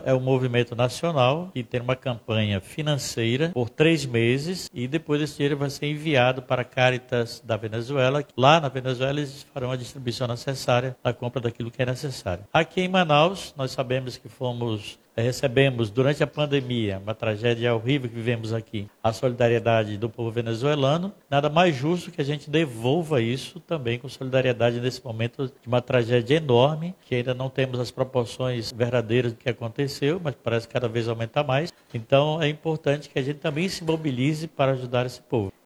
é um movimento nacional que tem uma campanha financeira por 3 meses e depois esse dinheiro vai ser enviado para a Caritas da Venezuela. Lá na Venezuela eles farão a distribuição necessária da compra daquilo que é necessário. Aqui em Manaus, nós sabemos que recebemos durante a pandemia, uma tragédia horrível que vivemos aqui, a solidariedade do povo venezuelano. Nada mais justo que a gente devolva isso também com solidariedade nesse momento de uma tragédia enorme, que ainda não temos as proporções verdadeiras do que aconteceu, mas parece cada vez aumentar mais. Então é importante que a gente também se mobilize para ajudar esse povo.